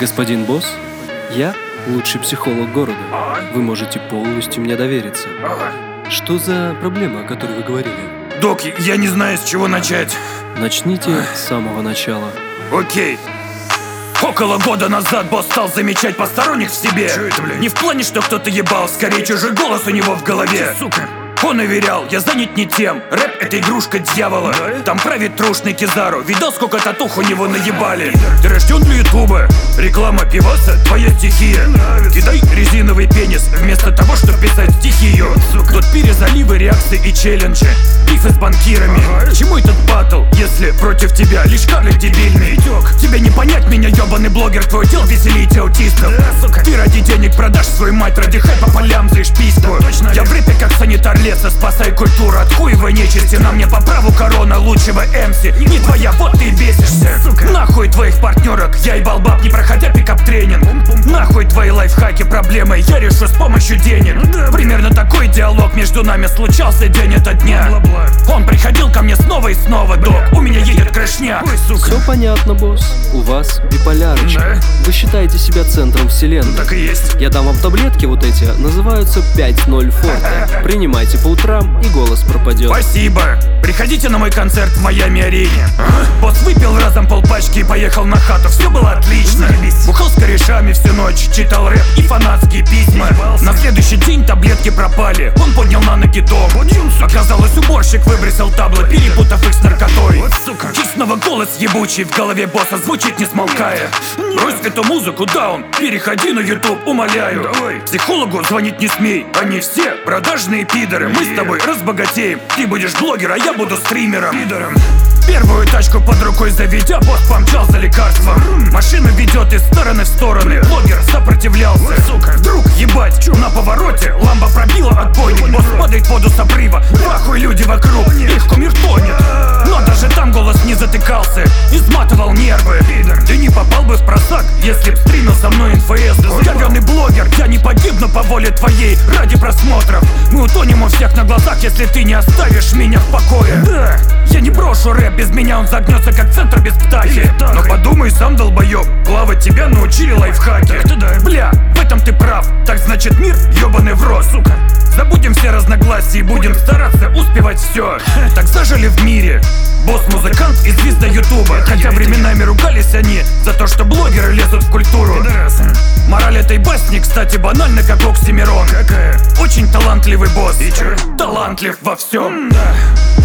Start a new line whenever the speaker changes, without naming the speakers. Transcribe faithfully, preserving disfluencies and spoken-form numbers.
Господин босс, я лучший психолог города. Вы можете полностью мне довериться. Что за проблема, о которой вы говорили?
Док, я не знаю, с чего начать.
Начните с самого начала.
Окей. Около года назад босс стал замечать посторонних в себе.
Чё это, блядь?
Не в плане, что кто-то ебал, скорее чужой голос у него в голове.
Сука.
Он уверял, я занят не тем. Рэп — это игрушка дьявола. Там правит трушный Кизару. Видал, сколько татух у него наебали? Ты рожден для ютуба. Реклама пиваса — твоя стихия. Кидай резиновый пенис вместо того, чтобы писать стихию. Тут перезаливы, реакции и челленджи. Бифы с банкирами. К чему этот батл, если против тебя лишь карлик дебильный? Тебе не понять меня, ебаный блогер. Твой дел веселить аутистов. Ты ради денег продашь свою мать, ради хайпа по полям заишь письку. Я в рэпе как санитар леса, спасай культуру от хуевой нечисти. На мне по праву корона лучшего эмси. Не твоя, вот ты бесишься. Нахуй твоих партнерок, я ебал баб, не проходя пикап-тренинг. Нахуй твои лайфхаки, проблемы я решу с помощью денег. Примерно такой диалог между нами случался день ото дня. Он приходил ко мне снова и снова. Док, у меня едет крышня.
Все понятно, босс. У вас биполярочка. Вы считаете себя центром вселенной.
Так и есть.
Я дам вам таблетки вот эти, называются пять ноль форте. Принимайте по утрам, и голос пропадет.
Спасибо. Приходите на мой концерт в Майами-арене. Босс выпил разом полпачки и поехал на хату. Все было отлично. Бухал с корешами всю ночь, читал рэп и фанатские письма. На следующий день таблетки пропали. Он поднял на ноги дом. Оказалось, уборщик выбросил табло, перепутав их с наркотой. И снова голос ебучий в голове босса звучит не смолкая. Брось эту музыку, даун, переходи на ютуб, умоляю. Психологу звонить не смей, они все продажные пидоры. Мы с тобой разбогатеем, ты будешь блогер, а я буду стримером. Первую тачку под рукой заведя, босс помчал за лекарством. Машина ведет из стороны в стороны, блогер сопротивлялся. Вдруг, ебать, на повороте ламба пробила отбойник. Босс падает в воду с обрыва, нахуй люди вокруг, их кумир тонет. Но даже там голос не затыкался, изматывал нервы. Ты не попал бы в просак, если б стримил со мной эн эф эс. Говёный блогер, я не погибну по воле твоей ради просмотров. Мы утонем у всех на глазах, если ты не оставишь меня в покое. Да, я не брошу рэп, без меня он загнется как центр без птахи. Но подумай сам, долбоёб, плавать тебя научили лайфхаки. Бля, в этом ты прав, так значит мир ёбаный в рот, сука. Забудем все разногласия и будем стараться успевать все. Так зажили в мире босс, музыкант и звезда ютуба. Хотя временами ругались они за то, что блогеры лезут в культуру. Мораль этой басни, кстати, банальна, как Оксимирон. Очень талантливый босс, талантлив во всем.